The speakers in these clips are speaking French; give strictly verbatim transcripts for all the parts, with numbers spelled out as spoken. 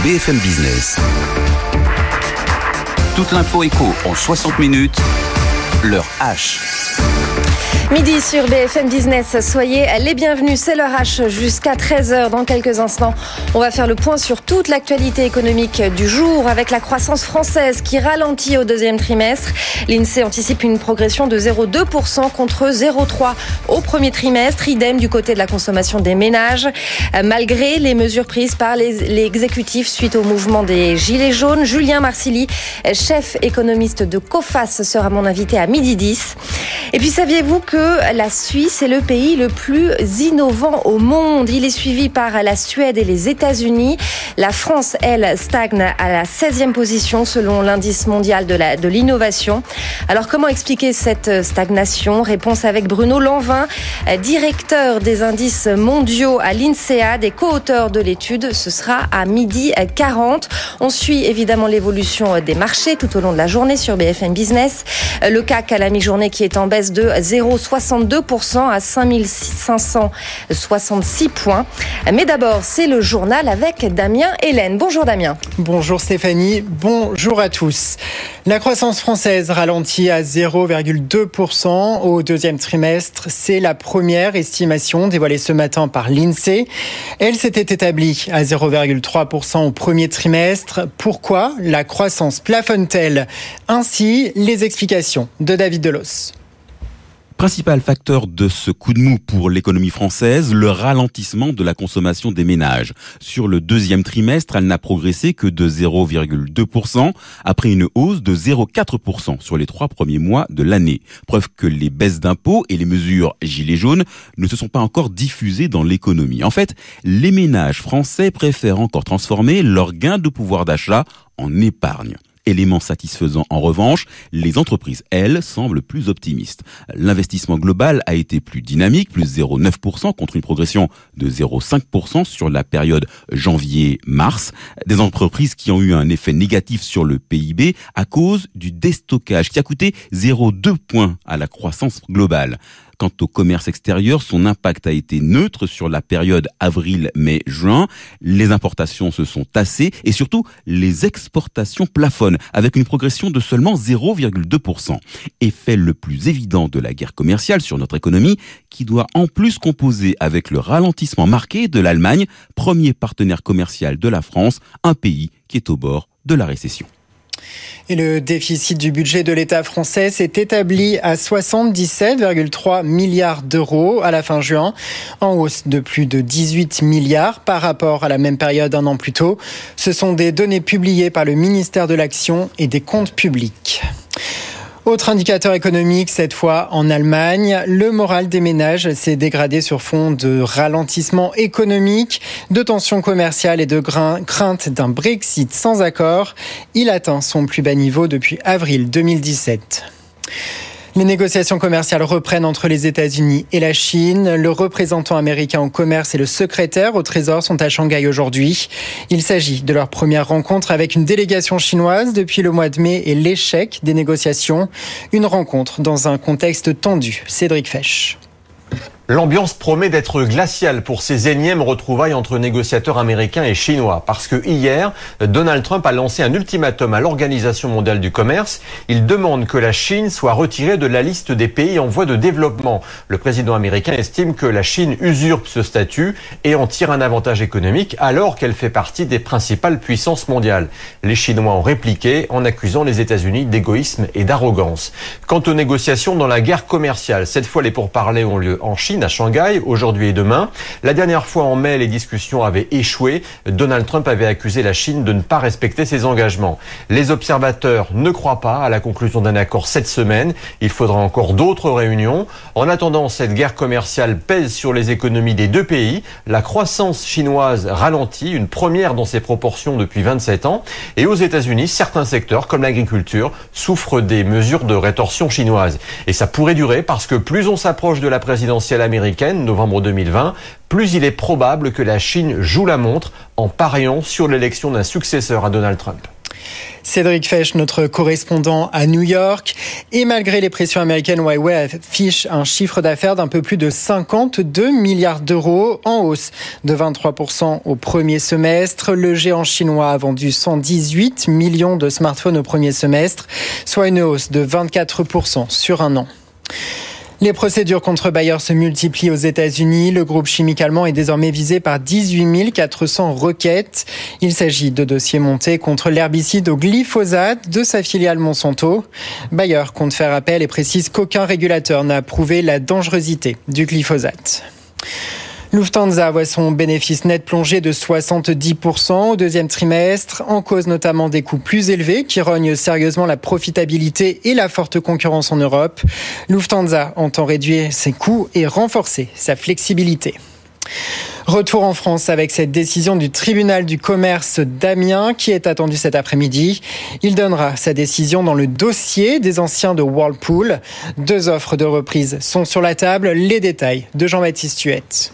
B F M Business. Toute l'info éco en soixante minutes, l'heure H. Midi sur B F M Business, soyez les bienvenus, c'est l'heure H jusqu'à treize heures. Dans quelques instants, on va faire le point sur toute l'actualité économique du jour avec la croissance française qui ralentit au deuxième trimestre. L'INSEE anticipe une progression de zéro virgule deux pour cent contre zéro virgule trois pour cent au premier trimestre. Idem du côté de la consommation des ménages, malgré les mesures prises par les, l'exécutif suite au mouvement des Gilets jaunes. Julien Marsili, chef économiste de Coface, sera mon invité à midi dix. Et puis saviez-vous que la Suisse est le pays le plus innovant au monde? Il est suivi par la Suède et les États-Unis. La France, elle, stagne à la seizième position selon l'indice mondial de, la, de l'innovation. Alors comment expliquer cette stagnation? Réponse avec Bruno Lanvin, directeur des indices mondiaux à l'INSEAD et co-auteur de l'étude. Ce sera à midi quarante. On suit évidemment l'évolution des marchés tout au long de la journée sur B F M Business. Le C A C à la mi-journée qui est en baisse de zéro virgule soixante-deux pour cent à cinq mille cinq cent soixante-six points. Mais d'abord, c'est le journal avec Damien Hélène. Bonjour Damien. Bonjour Stéphanie, bonjour à tous. La croissance française ralentit à zéro virgule deux pour cent au deuxième trimestre. C'est la première estimation dévoilée ce matin par l'INSEE. Elle s'était établie à zéro virgule trois pour cent au premier trimestre. Pourquoi la croissance plafonne-t-elle ainsi? Les explications de David Delos. Principal facteur de ce coup de mou pour l'économie française, le ralentissement de la consommation des ménages. Sur le deuxième trimestre, elle n'a progressé que de zéro virgule deux pour cent, après une hausse de zéro virgule quatre pour cent sur les trois premiers mois de l'année. Preuve que les baisses d'impôts et les mesures gilets jaunes ne se sont pas encore diffusées dans l'économie. En fait, les ménages français préfèrent encore transformer leur gain de pouvoir d'achat en épargne. Élément satisfaisant en revanche, les entreprises, elles, semblent plus optimistes. L'investissement global a été plus dynamique, plus zéro virgule neuf pour cent contre une progression de zéro virgule cinq pour cent sur la période janvier-mars. Des entreprises qui ont eu un effet négatif sur le P I B à cause du déstockage qui a coûté zéro virgule deux points à la croissance globale. Quant au commerce extérieur, son impact a été neutre sur la période avril-mai-juin. Les importations se sont tassées et surtout, les exportations plafonnent avec une progression de seulement zéro virgule deux pour cent. Effet le plus évident de la guerre commerciale sur notre économie qui doit en plus composer avec le ralentissement marqué de l'Allemagne, premier partenaire commercial de la France, un pays qui est au bord de la récession. Et le déficit du budget de l'État français s'est établi à soixante-dix-sept virgule trois milliards d'euros à la fin juin, en hausse de plus de dix-huit milliards par rapport à la même période un an plus tôt. Ce sont des données publiées par le ministère de l'Action et des Comptes publics. Autre indicateur économique, cette fois en Allemagne, le moral des ménages s'est dégradé sur fond de ralentissement économique, de tensions commerciales et de crainte d'un Brexit sans accord. Il atteint son plus bas niveau depuis avril deux mille dix-sept. Les négociations commerciales reprennent entre les États-Unis et la Chine. Le représentant américain au commerce et le secrétaire au Trésor sont à Shanghai aujourd'hui. Il s'agit de leur première rencontre avec une délégation chinoise depuis le mois de mai et l'échec des négociations. Une rencontre dans un contexte tendu. Cédric Fesch. L'ambiance promet d'être glaciale pour ces énièmes retrouvailles entre négociateurs américains et chinois. Parce que hier, Donald Trump a lancé un ultimatum à l'Organisation mondiale du commerce. Il demande que la Chine soit retirée de la liste des pays en voie de développement. Le président américain estime que la Chine usurpe ce statut et en tire un avantage économique alors qu'elle fait partie des principales puissances mondiales. Les Chinois ont répliqué en accusant les États-Unis d'égoïsme et d'arrogance. Quant aux négociations dans la guerre commerciale, cette fois les pourparlers ont lieu en Chine, à Shanghai, aujourd'hui et demain. La dernière fois en mai, les discussions avaient échoué. Donald Trump avait accusé la Chine de ne pas respecter ses engagements. Les observateurs ne croient pas à la conclusion d'un accord cette semaine. Il faudra encore d'autres réunions. En attendant, cette guerre commerciale pèse sur les économies des deux pays. La croissance chinoise ralentit, une première dans ses proportions depuis vingt-sept ans. Et aux États-Unis, certains secteurs, comme l'agriculture, souffrent des mesures de rétorsion chinoise. Et ça pourrait durer parce que plus on s'approche de la présidentielle américaine, novembre deux mille vingt, plus il est probable que la Chine joue la montre en pariant sur l'élection d'un successeur à Donald Trump. Cédric Fesch, notre correspondant à New York. Et malgré les pressions américaines, Huawei affiche un chiffre d'affaires d'un peu plus de cinquante-deux milliards d'euros, en hausse de vingt-trois pour cent au premier semestre. Le géant chinois a vendu cent dix-huit millions de smartphones au premier semestre, soit une hausse de vingt-quatre pour cent sur un an. Les procédures contre Bayer se multiplient aux États-Unis. Le groupe chimique allemand est désormais visé par dix-huit mille quatre cents requêtes. Il s'agit de dossiers montés contre l'herbicide au glyphosate de sa filiale Monsanto. Bayer compte faire appel et précise qu'aucun régulateur n'a approuvé la dangerosité du glyphosate. Lufthansa voit son bénéfice net plonger de soixante-dix pour cent au deuxième trimestre, en cause notamment des coûts plus élevés qui rognent sérieusement la profitabilité et la forte concurrence en Europe. Lufthansa entend réduire ses coûts et renforcer sa flexibilité. Retour en France avec cette décision du tribunal du commerce d'Amiens qui est attendue cet après-midi. Il donnera sa décision dans le dossier des anciens de Whirlpool. Deux offres de reprise sont sur la table. Les détails de Jean-Baptiste Huette.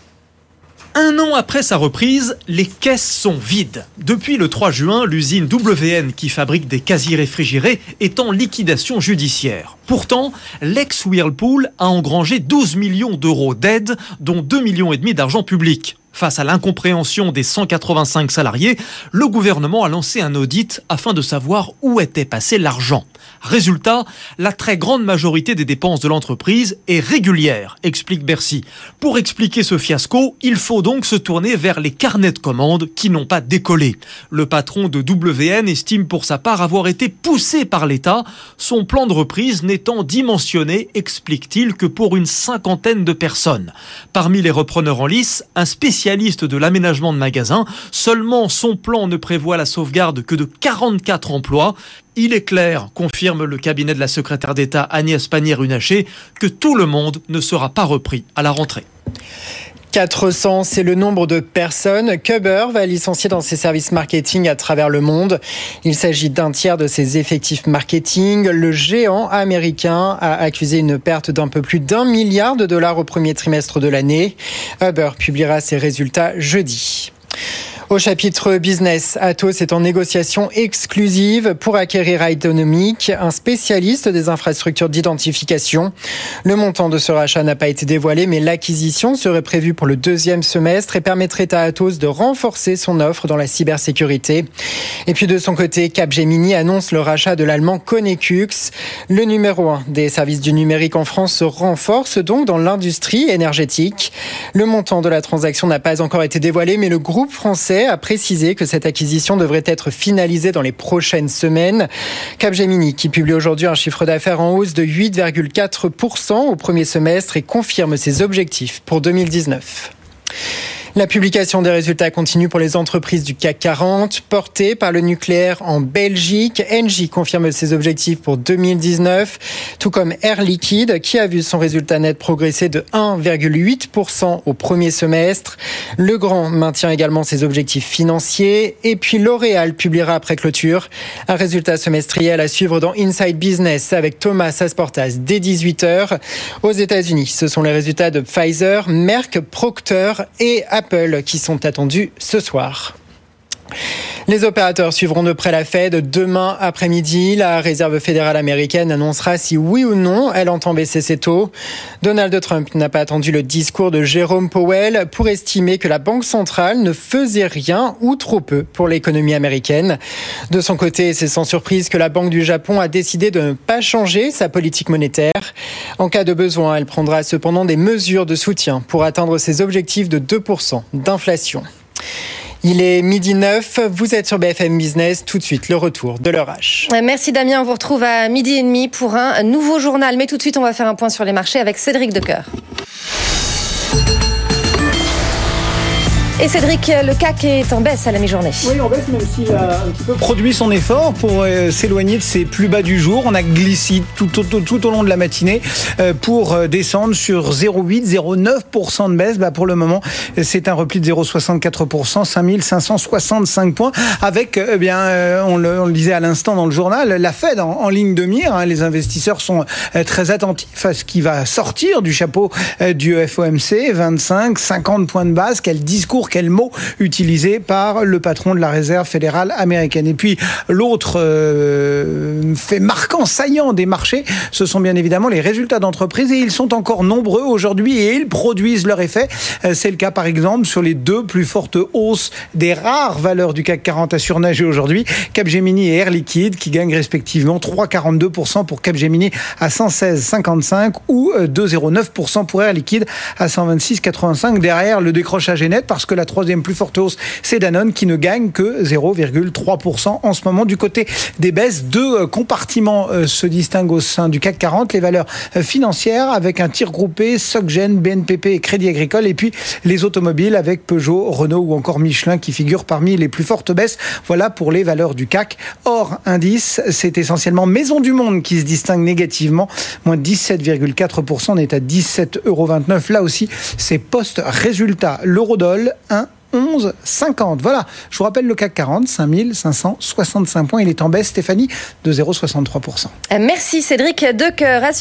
Un an après sa reprise, les caisses sont vides. Depuis le trois juin, l'usine W N qui fabrique des casiers réfrigérés est en liquidation judiciaire. Pourtant, l'ex-Whirlpool a engrangé douze millions d'euros d'aide, dont deux virgule cinq millions d'argent public. Face à l'incompréhension des cent quatre-vingt-cinq salariés, le gouvernement a lancé un audit afin de savoir où était passé l'argent. Résultat, la très grande majorité des dépenses de l'entreprise est régulière, explique Bercy. Pour expliquer ce fiasco, il faut donc se tourner vers les carnets de commandes qui n'ont pas décollé. Le patron de W N estime pour sa part avoir été poussé par l'État, son plan de reprise n'étant dimensionné, explique-t-il, que pour une cinquantaine de personnes. Parmi les repreneurs en lice, un spécialiste de l'aménagement de magasins, seulement son plan ne prévoit la sauvegarde que de quarante-quatre emplois. Il est clair, confirme le cabinet de la secrétaire d'État Agnès Pannier-Runacher, que tout le monde ne sera pas repris à la rentrée. quatre cents, c'est le nombre de personnes qu'Uber va licencier dans ses services marketing à travers le monde. Il s'agit d'un tiers de ses effectifs marketing. Le géant américain a accusé une perte d'un peu plus d'un milliard de dollars au premier trimestre de l'année. Uber publiera ses résultats jeudi. Au chapitre business, Atos est en négociation exclusive pour acquérir Idonomic, un spécialiste des infrastructures d'identification. Le montant de ce rachat n'a pas été dévoilé, mais l'acquisition serait prévue pour le deuxième semestre et permettrait à Atos de renforcer son offre dans la cybersécurité. Et puis de son côté, Capgemini annonce le rachat de l'allemand Connecux. Le numéro un des services du numérique en France se renforce donc dans l'industrie énergétique. Le montant de la transaction n'a pas encore été dévoilé, mais le groupe français a précisé que cette acquisition devrait être finalisée dans les prochaines semaines. Capgemini, qui publie aujourd'hui un chiffre d'affaires en hausse de huit virgule quatre pour cent au premier semestre et confirme ses objectifs pour deux mille dix-neuf. La publication des résultats continue pour les entreprises du C A C quarante, portée par le nucléaire en Belgique. Engie confirme ses objectifs pour deux mille dix-neuf, tout comme Air Liquide, qui a vu son résultat net progresser de un virgule huit pour cent au premier semestre. Legrand maintient également ses objectifs financiers. Et puis L'Oréal publiera après clôture un résultat semestriel à suivre dans Inside Business avec Thomas Asportas dès dix-huit heures. Aux États-Unis, ce sont les résultats de Pfizer, Merck, Procter et Apple qui sont attendus ce soir. Les opérateurs suivront de près la Fed demain après-midi. La Réserve fédérale américaine annoncera si oui ou non elle entend baisser ses taux. Donald Trump n'a pas attendu le discours de Jérôme Powell pour estimer que la Banque centrale ne faisait rien ou trop peu pour l'économie américaine. De son côté, c'est sans surprise que la Banque du Japon a décidé de ne pas changer sa politique monétaire. En cas de besoin, elle prendra cependant des mesures de soutien pour atteindre ses objectifs de deux pour cent d'inflation. Il est midi neuf, vous êtes sur B F M Business, tout de suite le retour de l'heure H. Merci Damien, on vous retrouve à midi et demi pour un nouveau journal. Mais tout de suite, on va faire un point sur les marchés avec Cédric Decoeur. Et Cédric, le C A C est en baisse à la mi-journée. Oui, en baisse, même s'il a un petit peu produit son effort pour euh, s'éloigner de ses plus bas du jour. On a glissé tout, tout, tout, tout au long de la matinée euh, pour euh, descendre sur zéro virgule huit, zéro virgule neuf pour cent de baisse. Bah, pour le moment, c'est un repli de zéro virgule soixante-quatre pour cent, cinq mille cinq cent soixante-cinq points. Avec, euh, bien, euh, on, le, on le disait à l'instant dans le journal, la Fed en, en ligne de mire. Hein, les investisseurs sont euh, très attentifs à ce qui va sortir du chapeau euh, du F O M C. vingt-cinq, cinquante points de base. Quel discours quel mot utilisé par le patron de la Réserve fédérale américaine. Et puis l'autre euh, fait marquant, saillant des marchés, ce sont bien évidemment les résultats d'entreprise, et ils sont encore nombreux aujourd'hui et ils produisent leur effet. C'est le cas par exemple sur les deux plus fortes hausses des rares valeurs du C A C quarante à surnager aujourd'hui, Capgemini et Air Liquide, qui gagnent respectivement trois virgule quarante-deux pour cent pour Capgemini à cent seize virgule cinquante-cinq ou deux virgule zéro neuf pour cent pour Air Liquide à cent vingt-six virgule quatre-vingt-cinq. Derrière, le décrochage est net parce que la troisième plus forte hausse, c'est Danone qui ne gagne que zéro virgule trois pour cent en ce moment. Du côté des baisses, deux compartiments se distinguent au sein du C A C quarante. Les valeurs financières avec un tir groupé, Soggen, B N P P et Crédit Agricole, et puis les automobiles avec Peugeot, Renault ou encore Michelin qui figurent parmi les plus fortes baisses. Voilà pour les valeurs du C A C. Hors indice, c'est essentiellement Maison du Monde qui se distingue négativement, moins dix-sept virgule quatre pour cent, on est à dix-sept virgule vingt-neuf euros. Là aussi, c'est post-résultat. L'eurodoll, un onze cinquante. Voilà, je vous rappelle le C A C quarante, cinq mille cinq cent soixante-cinq points. Il est en baisse, Stéphanie, de zéro virgule soixante-trois pour cent. Merci Cédric Decoeur.